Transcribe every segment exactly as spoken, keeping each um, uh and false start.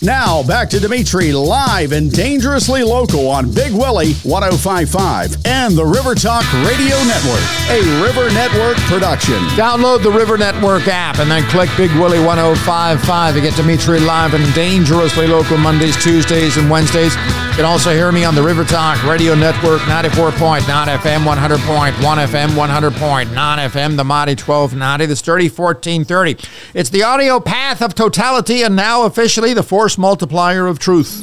Now, back to Dimitri live and dangerously local on Big Willie one oh five point five and the River Talk Radio Network, a River Network production. Download the River Network app and then click Big Willie one oh five point five to get Dimitri live and dangerously local Mondays, Tuesdays, and Wednesdays. You can also hear me on the River Talk Radio Network, ninety-four point nine F M, one hundred point one F M, one hundred point nine F M, the mighty twelve ninety, the sturdy fourteen thirty. It's the audio path of totality and now officially the force multiplier of truth.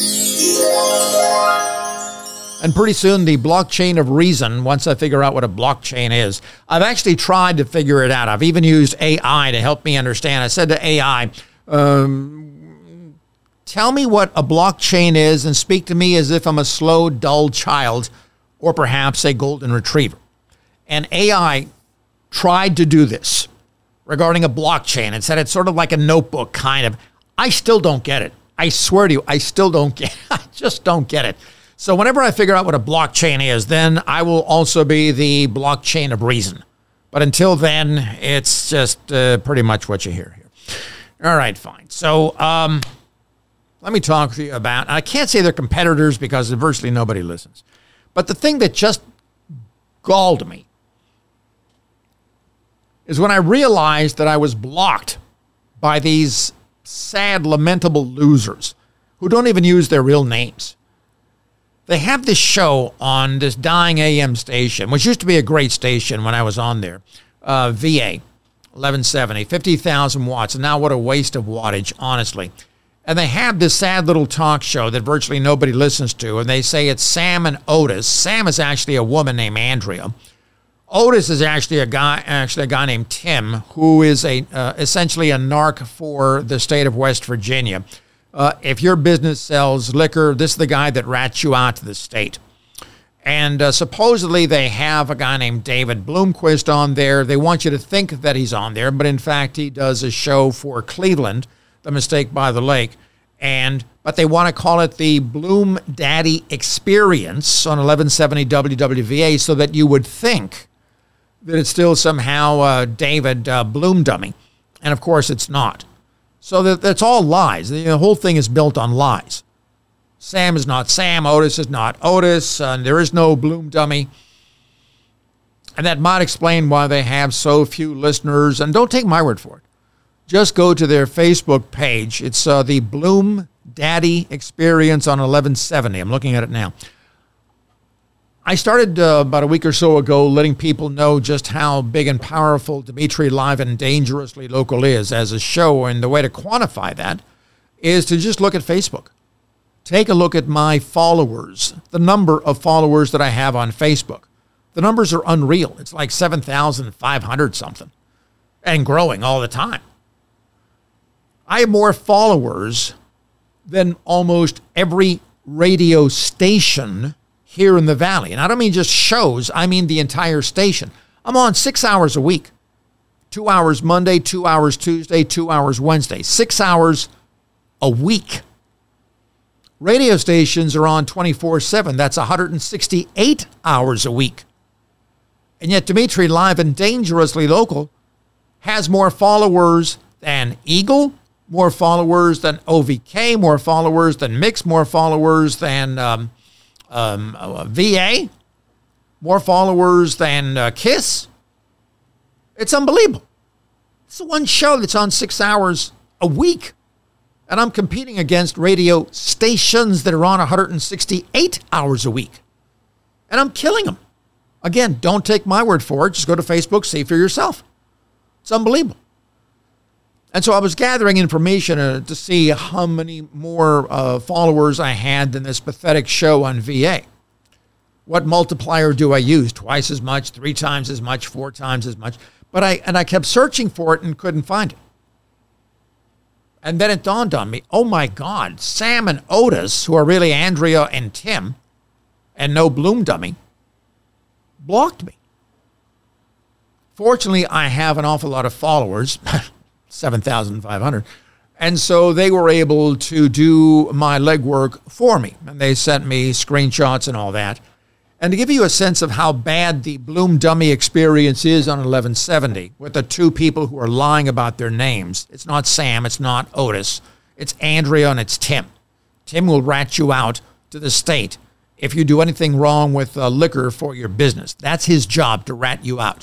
And pretty soon the blockchain of reason, once I figure out what a blockchain is. I've actually tried to figure it out. I've even used A I to help me understand. I said to A I, um, tell me what a blockchain is and speak to me as if I'm a slow, dull child or perhaps a golden retriever. And A I tried to do this regarding a blockchain and said it's sort of like a notebook kind of. I still don't get it. I swear to you, I still don't get it. I just don't get it. So whenever I figure out what a blockchain is, then I will also be the blockchain of reason. But until then, it's just uh, pretty much what you hear here. All right, fine. So um, let me talk to you about, I can't say they're competitors because virtually nobody listens. But the thing that just galled me is when I realized that I was blocked by these sad, lamentable losers who don't even use their real names. They have this show on this dying A M station, which used to be a great station when I was on there, uh, V A, eleven seventy, fifty thousand watts, and now what a waste of wattage, honestly. And they have this sad little talk show that virtually nobody listens to, and they say it's Sam and Otis. Sam is actually a woman named Andrea. Otis is actually a guy, actually a guy named Tim, who is a uh, essentially a narc for the state of West Virginia. Uh, if your business sells liquor, this is the guy that rats you out to the state. And uh, supposedly they have a guy named David Bloomquist on there. They want you to think that he's on there, but in fact he does a show for Cleveland, The Mistake by the Lake, and but they want to call it the Bloom Daddy Experience on eleven seventy W W V A so that you would think that it's still somehow uh, David uh, Bloom Dummy. And of course it's not. So that, that's all lies. The, the whole thing is built on lies. Sam is not Sam. Otis is not Otis. Uh, there is no Bloom Dummy. And that might explain why they have so few listeners. And don't take my word for it. Just go to their Facebook page. It's uh, the Bloom Daddy Experience on eleven seventy. I'm looking at it now. I started uh, about a week or so ago letting people know just how big and powerful Dimitri Live and Dangerously Local is as a show, and the way to quantify that is to just look at Facebook. Take a look at my followers, the number of followers that I have on Facebook. The numbers are unreal. It's like seven thousand five hundred something and growing all the time. I have more followers than almost every radio station here in the Valley. And I don't mean just shows, I mean the entire station. I'm on six hours a week. Two hours Monday, two hours Tuesday, two hours Wednesday. Six hours a week. Radio stations are on twenty-four seven. That's one hundred sixty-eight hours a week. And yet Dimitri Live and Dangerously Local has more followers than Eagle, more followers than O V K, more followers than Mix, more followers than um, um, uh, V A, more followers than uh, KISS. It's unbelievable. It's the one show that's on six hours a week. And I'm competing against radio stations that are on one hundred sixty-eight hours a week. And I'm killing them. Again, don't take my word for it. Just go to Facebook, see for yourself. It's unbelievable. And so I was gathering information uh, to see how many more uh, followers I had than this pathetic show on V A. What multiplier do I use? Twice as much, three times as much, four times as much. But I and I kept searching for it and couldn't find it. And then it dawned on me, oh my God, Sam and Otis, who are really Andrea and Tim, and no Bloom Dummy, blocked me. Fortunately, I have an awful lot of followers, seven thousand five hundred, and so they were able to do my legwork for me. And they sent me screenshots and all that. And to give you a sense of how bad the Bloom Dummy experience is on eleven seventy, with the two people who are lying about their names, it's not Sam, it's not Otis, It's Andrea and it's Tim. Tim will rat you out to the state if you do anything wrong with uh, liquor for your business. That's his job, to rat you out.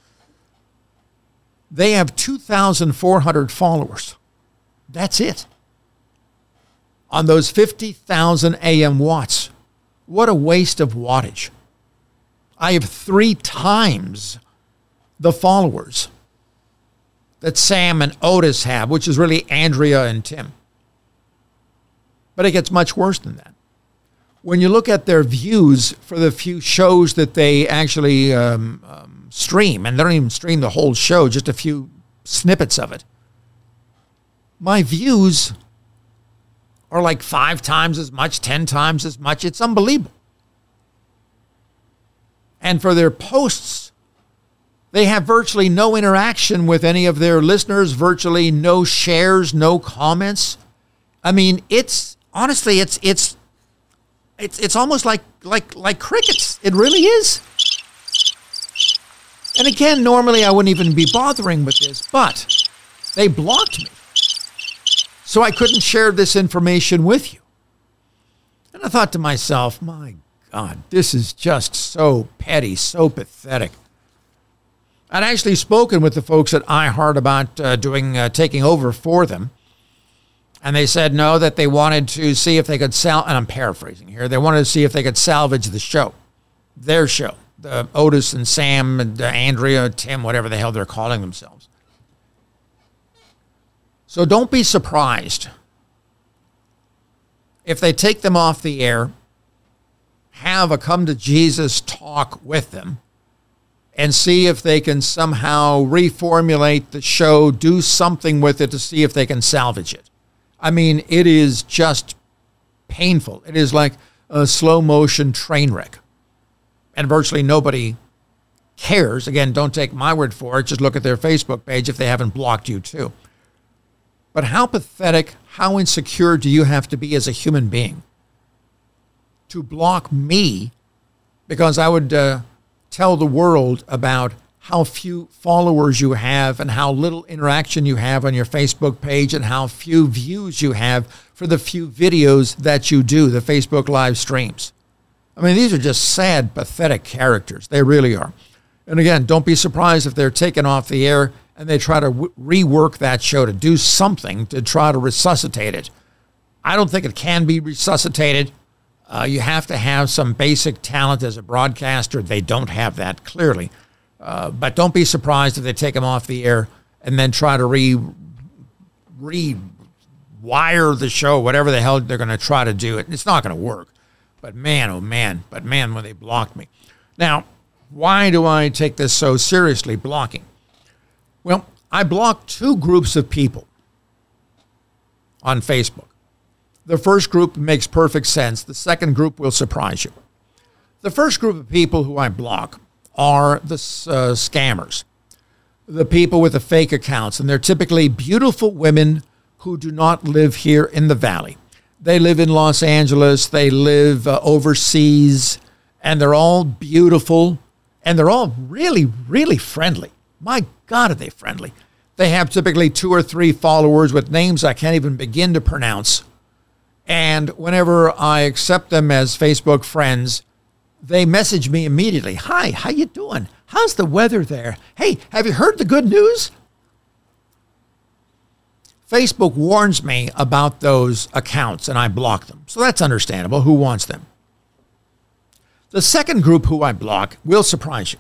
They have two thousand four hundred followers. That's it. On those fifty thousand A M watts. What a waste of wattage. I have three times the followers that Sam and Otis have, which is really Andrea and Tim. But it gets much worse than that. When you look at their views for the few shows that they actually um, um, stream, and they don't even stream the whole show, just a few snippets of it, my views are like five times as much, ten times as much. It's unbelievable. And for their posts, they have virtually no interaction with any of their listeners, virtually no shares, no comments. I mean, it's honestly, it's it's it's it's almost like like like crickets. It really is. And again, normally I wouldn't even be bothering with this, but they blocked me. So I couldn't share this information with you. And I thought to myself, my God, this is just so petty, so pathetic. I'd actually spoken with the folks at iHeart about uh, doing uh, taking over for them. And they said no, that they wanted to see if they could sal, and I'm paraphrasing here, they wanted to see if they could salvage the show, their show, the Otis and Sam and uh, Andrea, Tim, whatever the hell they're calling themselves. So don't be surprised if they take them off the air, have a come to Jesus talk with them, and see if they can somehow reformulate the show, do something with it to see if they can salvage it. I mean, it is just painful. It is like a slow motion train wreck. And virtually nobody cares. Again, don't take my word for it. Just look at their Facebook page if they haven't blocked you too. But how pathetic, how insecure do you have to be as a human being to block me because I would uh, tell the world about how few followers you have and how little interaction you have on your Facebook page and how few views you have for the few videos that you do, the Facebook live streams. I mean, these are just sad, pathetic characters. They really are. And again, don't be surprised if they're taken off the air and they try to w- rework that show to do something to try to resuscitate it. I don't think it can be resuscitated. Uh, you have to have some basic talent as a broadcaster. They don't have that, clearly. Uh, but don't be surprised if they take them off the air and then try to re rewire the show, whatever the hell they're going to try to do. It. It's not going to work. But man, oh man, but man, when they blocked me. Now, why do I take this so seriously, blocking? Well, I blocked two groups of people on Facebook. The first group makes perfect sense. The second group will surprise you. The first group of people who I block are the uh, scammers, the people with the fake accounts, and they're typically beautiful women who do not live here in the Valley. They live in Los Angeles, they live uh, overseas, and they're all beautiful, and they're all really, really friendly. My God, are they friendly. They have typically two or three followers with names I can't even begin to pronounce. And whenever I accept them as Facebook friends, they message me immediately. Hi, how you doing? How's the weather there? Hey, have you heard the good news? Facebook warns me about those accounts and I block them. So that's understandable. Who wants them? The second group who I block will surprise you.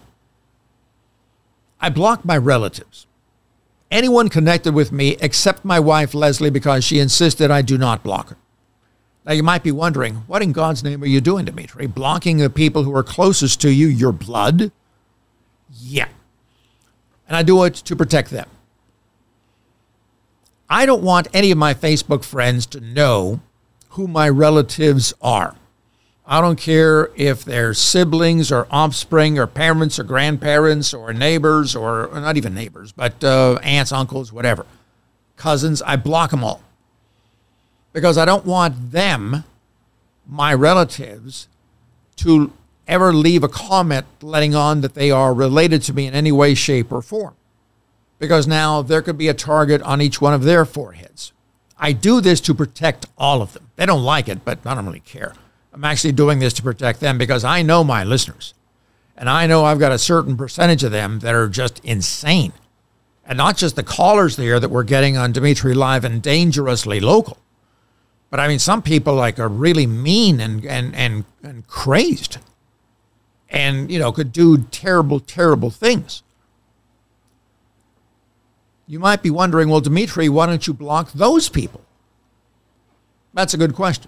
I block my relatives. Anyone connected with me except my wife, Leslie, because she insisted I do not block her. Now, you might be wondering, what in God's name are you doing, Dimitri? Blocking the people who are closest to you, your blood? Yeah. And I do it to protect them. I don't want any of my Facebook friends to know who my relatives are. I don't care if they're siblings or offspring or parents or grandparents or neighbors or, or not even neighbors, but uh, aunts, uncles, whatever. Cousins, I block them all. Because I don't want them, my relatives, to ever leave a comment letting on that they are related to me in any way, shape, or form. Because now there could be a target on each one of their foreheads. I do this to protect all of them. They don't like it, but I don't really care. I'm actually doing this to protect them because I know my listeners. And I know I've got a certain percentage of them that are just insane. And not just the callers there that we're getting on Dimitri Live and Dangerously Local. But I mean, some people like are really mean and, and, and, and crazed. And, you know, could do terrible, terrible things. You might be wondering, well, Dimitri, why don't you block those people? That's a good question.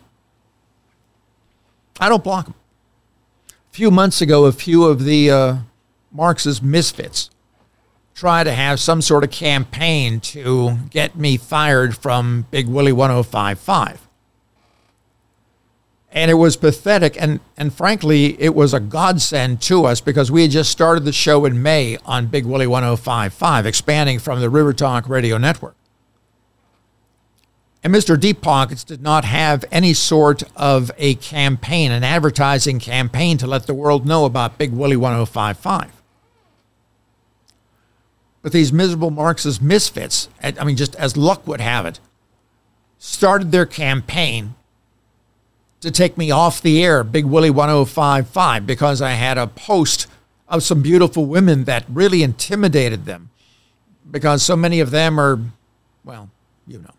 I don't block them. A few months ago, a few of the uh, Marxist misfits tried to have some sort of campaign to get me fired from Big Willie one oh five five. And it was pathetic, and, and frankly, it was a godsend to us because we had just started the show in May on Big Willie one oh five five, expanding from the River Talk Radio Network. And Mister Deep Pockets did not have any sort of a campaign, an advertising campaign to let the world know about Big Willie one oh five five. But these miserable Marxist misfits, I mean, just as luck would have it, started their campaign to take me off the air, Big Willie one oh five five, because I had a post of some beautiful women that really intimidated them. Because so many of them are, well, you know.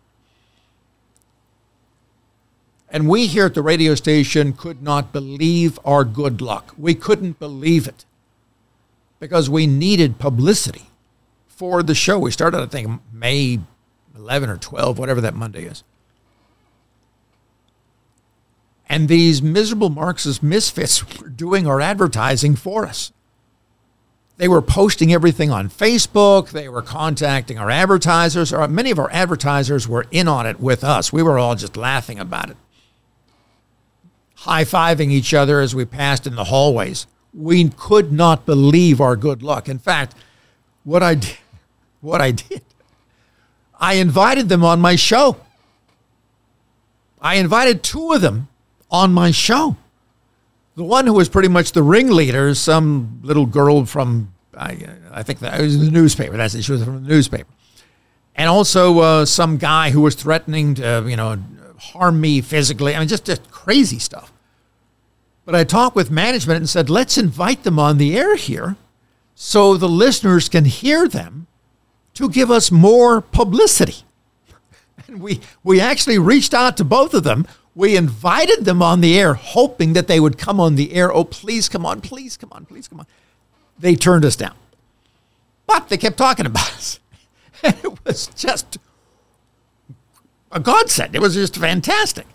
And we here at the radio station could not believe our good luck. We couldn't believe it because we needed publicity for the show. We started, I think, May eleventh or twelfth, whatever that Monday is. And these miserable Marxist misfits were doing our advertising for us. They were posting everything on Facebook. They were contacting our advertisers. Or many of our advertisers were in on it with us. We were all just laughing about it. High-fiving each other as we passed in the hallways. We could not believe our good luck. In fact, what I did, what I did, I invited them on my show. I invited two of them on my show. The one who was pretty much the ringleader, some little girl from, I, I think that it was the newspaper. That's it. She was from the newspaper. And also uh, some guy who was threatening to, you know, harm me physically. I mean, just, just crazy stuff. But I talked with management and said, let's invite them on the air here so the listeners can hear them to give us more publicity. And we, we actually reached out to both of them. We invited them on the air, hoping that they would come on the air. Oh, please come on, please come on, please come on. They turned us down. But they kept talking about us. And it was just a godsend. It was just fantastic.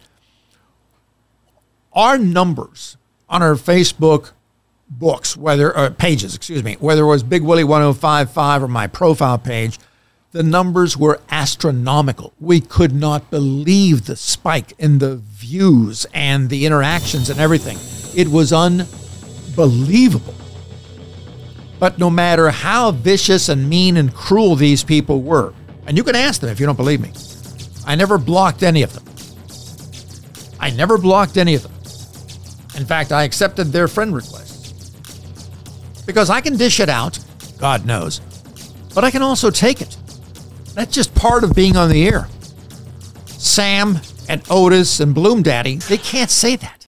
Our numbers on our Facebook books, whether or pages, excuse me, whether it was Big Willie one oh five five or my profile page, the numbers were astronomical. We could not believe the spike in the views and the interactions and everything. It was unbelievable. But no matter how vicious and mean and cruel these people were, and you can ask them if you don't believe me, I never blocked any of them. I never blocked any of them. In fact, I accepted their friend requests. Because I can dish it out, God knows, but I can also take it. That's just part of being on the air. Sam and Otis and Bloom Daddy, they can't say that.